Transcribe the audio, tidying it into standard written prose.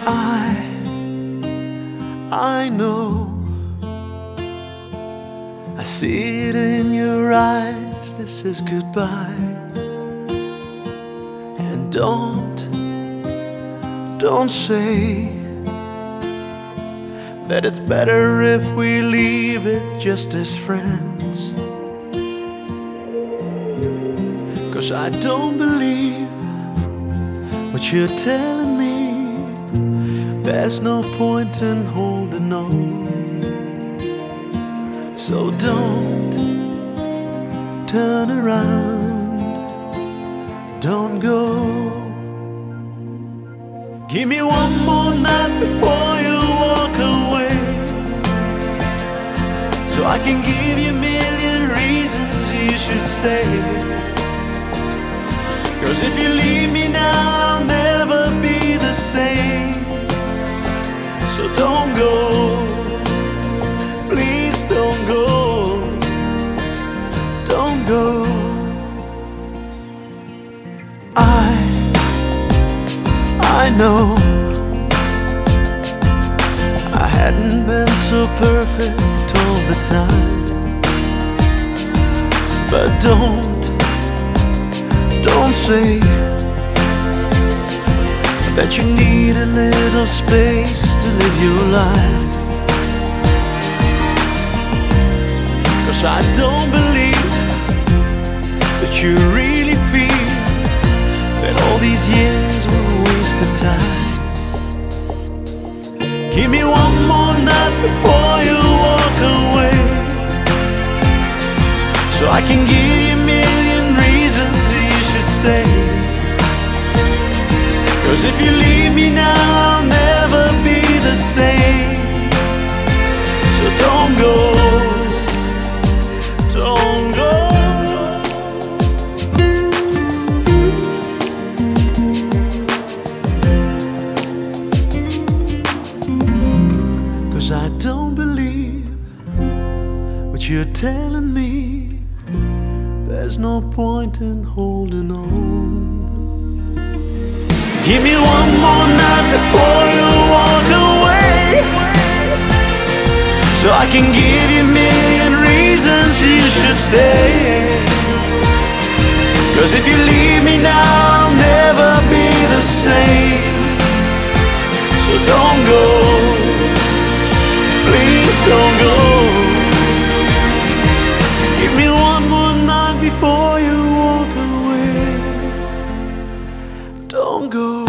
I know, I see it in your eyes, this is goodbye. And don't say that it's better if we leave it just as friends, 'cause I don't believe what you're telling me. There's no point in holding on. So don't turn around, don't go. Give me one more night before you walk away, so I can give you a million reasons you should stay. 'Cause if you leave me now, I'll never be the same. So don't go, please don't go, don't go. I know I hadn't been so perfect all the time, but don't say that you need a little space to live your life. 'Cause I don't believe that you really feel that all these years were a waste of time. Give me one more night before you walk away, so I can give you a million reasons you should stay. 'Cause if you leave me now, I'll never be the same. So don't go, don't go. 'Cause I don't believe what you're telling me. There's no point in holding on. Give me one more night before you walk away, so I can give you a million reasons you should stay. 'Cause if you leave me now, I'll never be the same. So don't go, please don't go. Give me one more night before you walk away. Don't go.